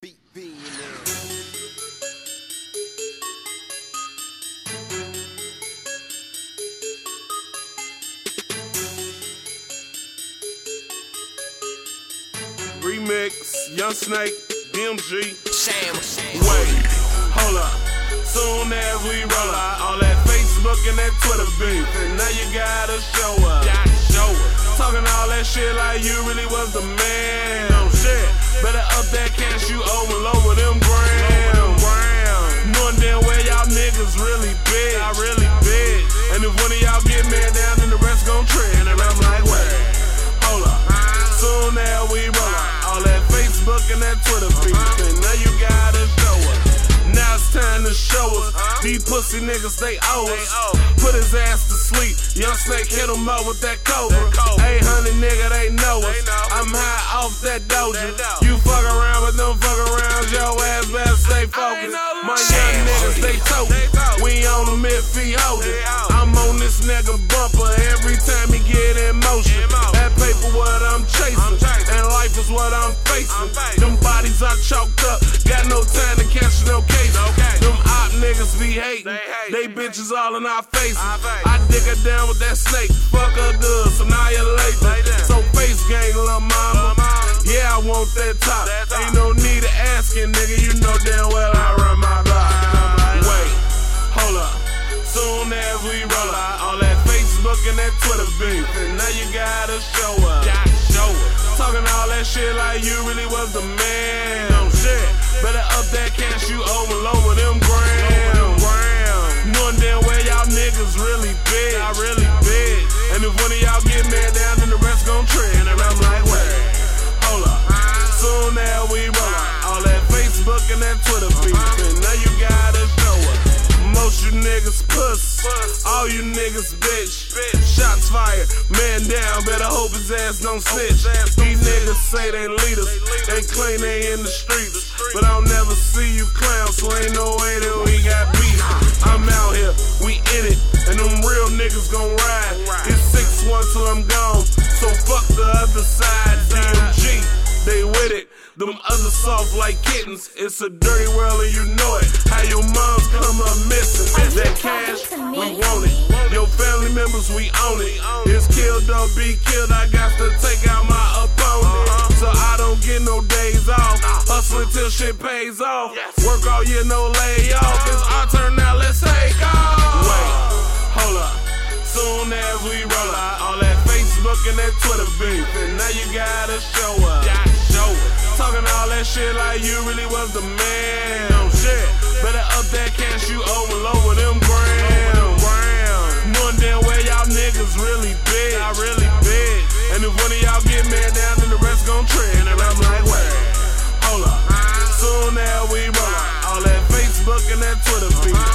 Beat being Remix, Young Snake, DMG. Sam. Wait, hold up. Soon as we roll out all that Facebook and that Twitter beef, and now you gotta show up. Talking all that shit like you really was the man. No shit. Better up that cash you owe and lower them grams. Knowing damn well y'all niggas really big. I really big. And if one of y'all get man down, then the rest gon' trend. And I'm like, wait, hold up. Soon as we roll out all that Facebook and that Twitter beef, and now you gotta show up. Now it's time to show us. These pussy niggas, they owe us. Put his ass to sleep. Young Snake hit him up with that Cobra. 800 nigga, they know us. I'm high off that doja. You fuck around, but don't fuck around. Your ass better stay focused. My young niggas, they toting. We on the mid-feet holder. I'm on this nigga bumper every time he get in motion. That paper what I'm chasing, and life is what I'm facing. Them bodies are chalked up. Got no time to catch no case. Them op niggas be hating. They bitches all in our faces. I dig her down with that snake. Fuck her good, so now you late. So face gang, little mama. Yeah, I want that top. Ain't no need of asking, nigga. You know damn well I run my block. Wait, hold up. Soon as we roll out all that Facebook and that Twitter beef, and now you gotta show up. Talking all that shit like you really was the man. No shit. Better up that cash you owe and lower them grams. Knowing damn well y'all niggas really big. I really big. And if one of y'all get man down, then the rest gon' trend. And I'm like, wait, hold up. Soon as we roll out all that Facebook and that Twitter beef, and now you gotta show up. Most you niggas puss, all you niggas bitch. Shots fired, man down, better hope his ass don't snitch. These niggas say they leaders, they claim they in the streets, but I'll never see you clowns, so ain't no way that we got beat. I'm out here, we in it, and them real niggas gon' ride. It's 6-1 till I'm gone, so fuck the other side. DMG, they with it. Them others soft like kittens. It's a dirty world and you know it. How your moms come up missing. That cash, we want it. Your family members, we own it. It's kill, don't be killed. I got to take out my opponent, so I don't get no days off. Hustling till shit pays off. Work all year, no layoff. It's our turn now, let's take off. Wait, hold up. Soon as we roll out all that Facebook and that Twitter beef, and now you gotta show up. Talking all that shit like you really was the man. No shit. Better up that cash you owe and lower them grams. Knowing damn well y'all niggas really big. I really big. And if one of y'all get man down, then the rest gon' trend. And I'm like, wait, hold up. Soon as we roll out all that Facebook and that Twitter beef,